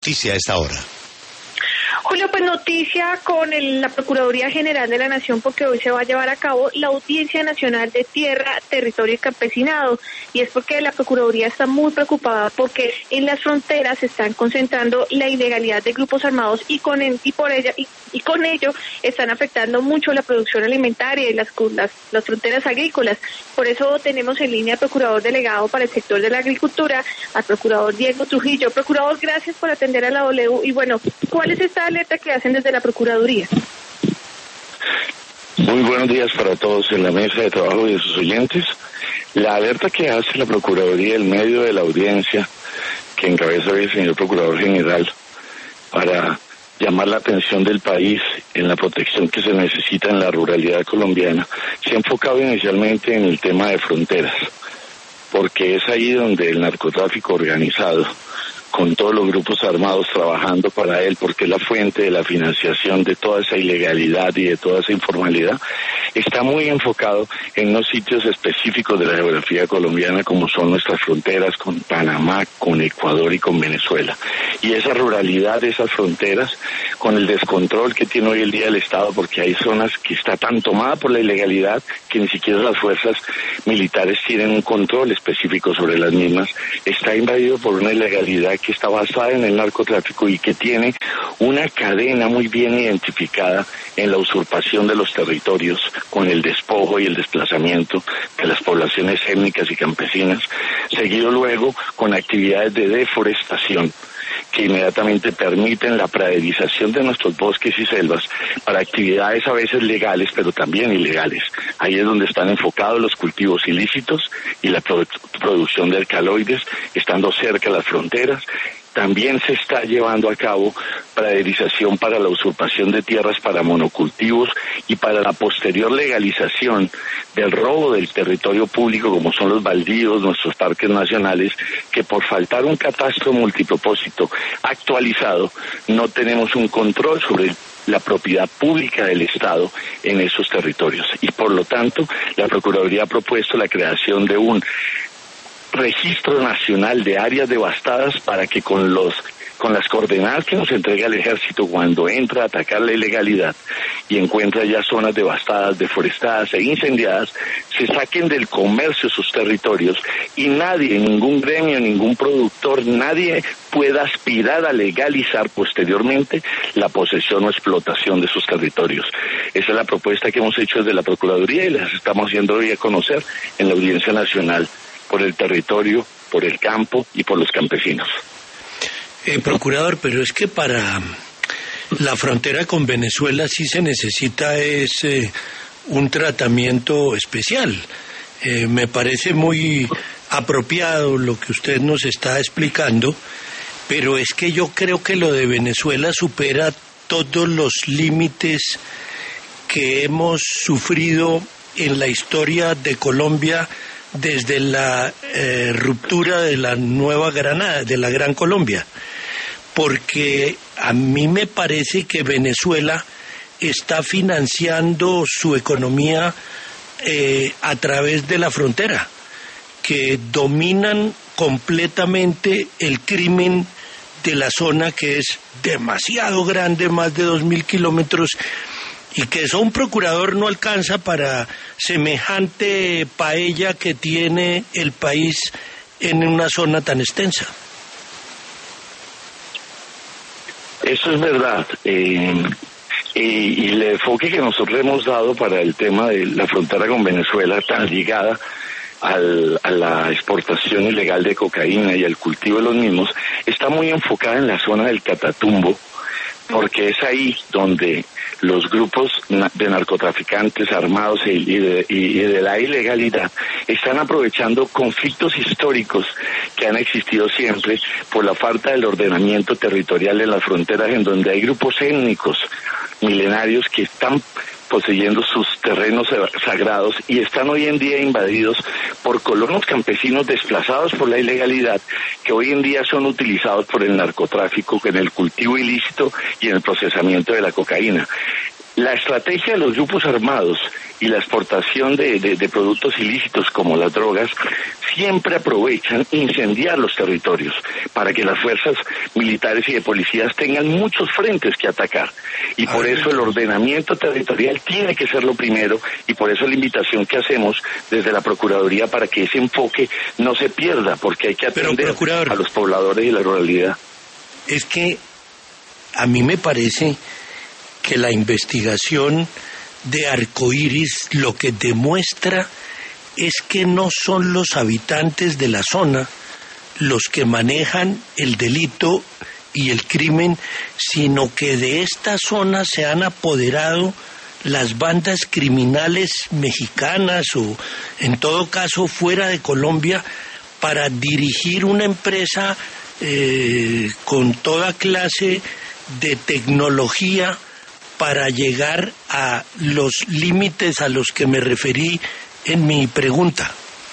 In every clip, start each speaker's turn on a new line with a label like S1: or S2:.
S1: noticia a esta hora?
S2: Julio, pues noticia con la Procuraduría General de la Nación, porque hoy se va a llevar a cabo la Audiencia Nacional de Tierra, Territorio y Campesinado, y es porque la Procuraduría está muy preocupada porque en las fronteras se están concentrando la ilegalidad de grupos armados y con ello están afectando mucho la producción alimentaria y las fronteras agrícolas. Por eso tenemos en línea al Procurador Delegado para el sector de la agricultura, al Procurador Diego Trujillo. Procurador, gracias por atender a la W. Y bueno, ¿cuál es esta alerta que hacen desde la Procuraduría?
S3: Muy buenos días para todos en la mesa de trabajo y de sus oyentes. La alerta que hace la Procuraduría en medio de la audiencia que encabeza hoy el señor Procurador General para llamar la atención del país en la protección que se necesita en la ruralidad colombiana, se ha enfocado inicialmente en el tema de fronteras, porque es ahí donde el narcotráfico organizado, con todos los grupos armados trabajando para él, porque es la fuente de la financiación de toda esa ilegalidad y de toda esa informalidad, está muy enfocado en unos sitios específicos de la geografía colombiana, como son nuestras fronteras con Panamá, con Ecuador y con Venezuela. Y esa ruralidad de esas fronteras, con el descontrol que tiene hoy el día el Estado, porque hay zonas que está tan tomada por la ilegalidad que ni siquiera las fuerzas militares tienen un control específico sobre las mismas, está invadido por una ilegalidad que está basada en el narcotráfico y que tiene una cadena muy bien identificada en la usurpación de los territorios, con el despojo y el desplazamiento de las poblaciones étnicas y campesinas, seguido luego con actividades de deforestación que inmediatamente permiten la praderización de nuestros bosques y selvas para actividades a veces legales, pero también ilegales. Ahí es donde están enfocados los cultivos ilícitos y la producción de alcaloides, estando cerca de las fronteras. También se está llevando a cabo praderización para la usurpación de tierras para monocultivos y para la posterior legalización del robo del territorio público, como son los baldíos, nuestros parques nacionales, que por faltar un catastro multipropósito actualizado, no tenemos un control sobre la propiedad pública del Estado en esos territorios. Y por lo tanto, la Procuraduría ha propuesto la creación de un registro nacional de áreas devastadas para que con las coordenadas que nos entrega el ejército cuando entra a atacar la ilegalidad y encuentra ya zonas devastadas, deforestadas e incendiadas, se saquen del comercio sus territorios y nadie, ningún gremio, ningún productor, nadie pueda aspirar a legalizar posteriormente la posesión o explotación de sus territorios. Esa es la propuesta que hemos hecho desde la Procuraduría y las estamos haciendo hoy a conocer en la Audiencia Nacional por el territorio, por el campo y por los campesinos.
S4: Procurador, pero es que para la frontera con Venezuela sí se necesita un tratamiento especial. Me parece muy apropiado lo que usted nos está explicando, pero es que yo creo que lo de Venezuela supera todos los límites que hemos sufrido en la historia de Colombia desde la ruptura de la Nueva Granada, de la Gran Colombia, porque a mí me parece que Venezuela está financiando su economía a través de la frontera, que dominan completamente el crimen de la zona, que es demasiado grande, más de 2.000 kilómetros, y que eso un procurador no alcanza para semejante paella que tiene el país en una zona tan extensa.
S3: Eso es verdad. Y el enfoque que nosotros hemos dado para el tema de la frontera con Venezuela, tan ligada a la exportación ilegal de cocaína y al cultivo de los mismos, está muy enfocada en la zona del Catatumbo, porque es ahí donde los grupos de narcotraficantes armados y de la ilegalidad están aprovechando conflictos históricos que han existido siempre por la falta del ordenamiento territorial en las fronteras, en donde hay grupos étnicos milenarios que están poseyendo sus terrenos sagrados y están hoy en día invadidos por colonos campesinos desplazados por la ilegalidad, que hoy en día son utilizados por el narcotráfico en el cultivo ilícito y en el procesamiento de la cocaína. La estrategia de los grupos armados y la exportación de productos ilícitos como las drogas siempre aprovechan incendiar los territorios para que las fuerzas militares y de policías tengan muchos frentes que atacar. Y por eso el ordenamiento territorial tiene que ser lo primero, y por eso la invitación que hacemos desde la Procuraduría para que ese enfoque no se pierda, porque hay que atender a los pobladores y la ruralidad.
S4: Es que a mí me parece que la investigación de Arcoíris lo que demuestra es que no son los habitantes de la zona los que manejan el delito y el crimen, sino que de esta zona se han apoderado las bandas criminales mexicanas o, en todo caso, fuera de Colombia, para dirigir una empresa con toda clase de tecnología para llegar a los límites a los que me referí en mi pregunta.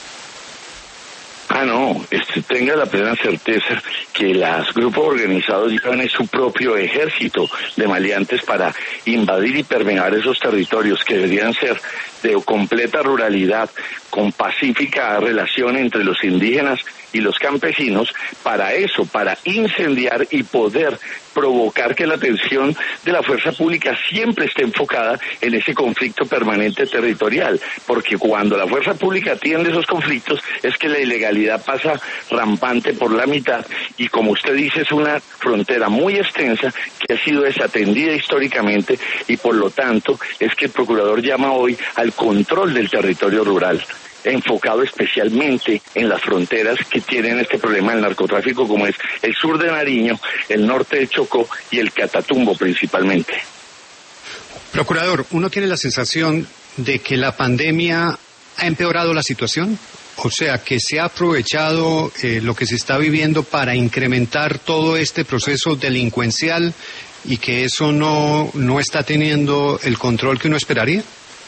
S3: No, tenga la plena certeza que los grupos organizados llevan su propio ejército de maleantes para invadir y permear esos territorios que deberían ser de completa ruralidad, con pacífica relación entre los indígenas y los campesinos, para eso, para incendiar y poder provocar que la atención de la fuerza pública siempre esté enfocada en ese conflicto permanente territorial, porque cuando la fuerza pública atiende esos conflictos es que la ilegalidad pasa rampante por la mitad, y como usted dice, es una frontera muy extensa que ha sido desatendida históricamente, y por lo tanto es que el procurador llama hoy al control del territorio rural, enfocado especialmente en las fronteras que tienen este problema del narcotráfico, como es el sur de Nariño, el norte de Chocó y el Catatumbo principalmente.
S1: Procurador, ¿uno tiene la sensación de que la pandemia ha empeorado la situación? O sea, que se ha aprovechado lo que se está viviendo para incrementar todo este proceso delincuencial y que eso no está teniendo el control que uno esperaría.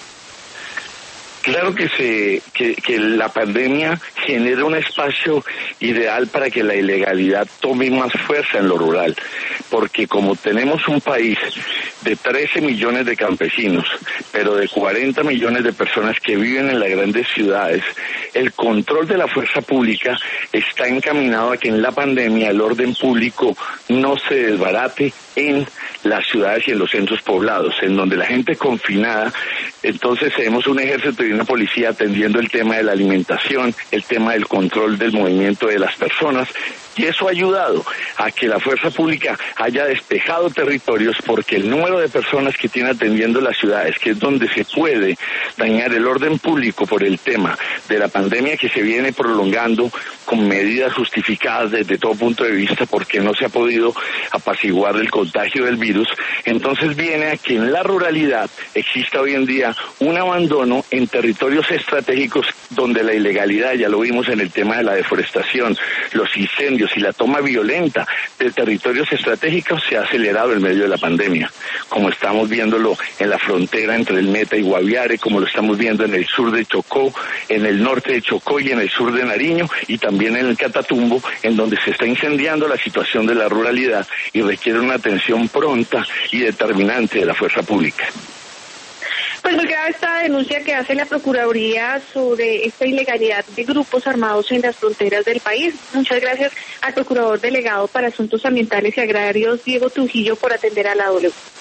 S3: Claro que la pandemia genera un espacio ideal para que la ilegalidad tome más fuerza en lo rural, porque como tenemos un país de 13 millones de campesinos, pero de 40 millones de personas que viven en las grandes ciudades, el control de la fuerza pública está encaminado a que en la pandemia el orden público no se desbarate en las ciudades y en los centros poblados, en donde la gente confinada. Entonces tenemos un ejército y una policía atendiendo el tema de la alimentación, el tema del control del movimiento de las personas, y eso ha ayudado a que la fuerza pública haya despejado territorios, porque el número de personas que tiene atendiendo las ciudades, que es donde se puede dañar el orden público por el tema de la pandemia que se viene prolongando con medidas justificadas desde todo punto de vista, porque no se ha podido apaciguar el contagio del virus, entonces viene a que en la ruralidad exista hoy en día un abandono en territorios estratégicos donde la ilegalidad, ya lo vimos en el tema de la deforestación, los incendios y la toma violenta de territorios estratégicos, se ha acelerado en medio de la pandemia, como estamos viéndolo en la frontera entre el Meta y Guaviare, como lo estamos viendo en el sur de Chocó, en el norte de Chocó y en el sur de Nariño, y también en el Catatumbo, en donde se está incendiando la situación de la ruralidad y requiere una atención pronta y determinante de la fuerza pública.
S2: Pues muy grave esta denuncia que hace la Procuraduría sobre esta ilegalidad de grupos armados en las fronteras del país. Muchas gracias al Procurador Delegado para Asuntos Ambientales y Agrarios, Diego Trujillo, por atender a la W.